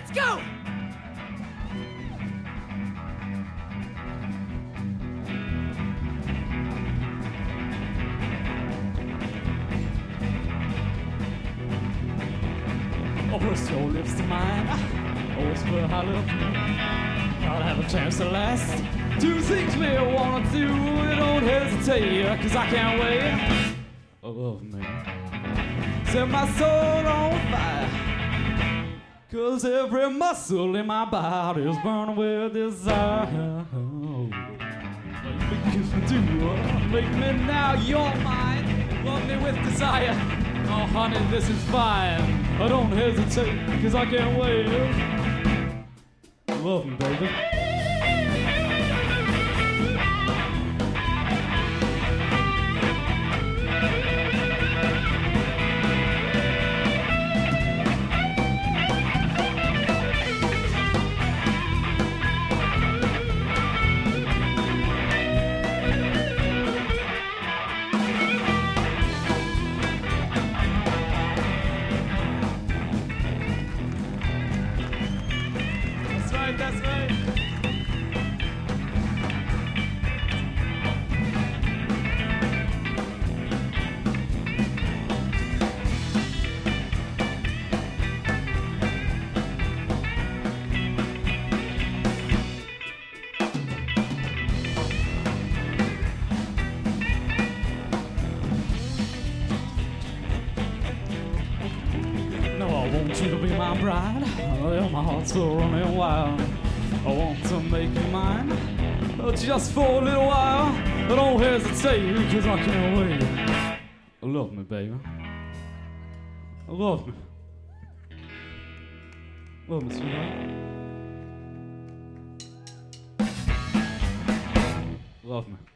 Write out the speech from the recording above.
Let's go! Oh, press your lips to mine. Oh, whisper how love you. Gotta have a chance to last. Two things me I wanna do. Don't hesitate, cause I can't wait. Oh, love me. Set my soul on fire. Cause every muscle in my body is burning with desire. Oh, kiss me too. Make me now you're mine. Love me with desire. Oh, honey, this is fine. I don't hesitate, cause I can't wait. Love me, baby. That's right. No, I want you to be my bride. Oh, my heart's still running wild. I want to make you mine, just for a little while. Don't hesitate, cause I can't wait. Love me, baby. Love me. Love me, sweetheart. Love me.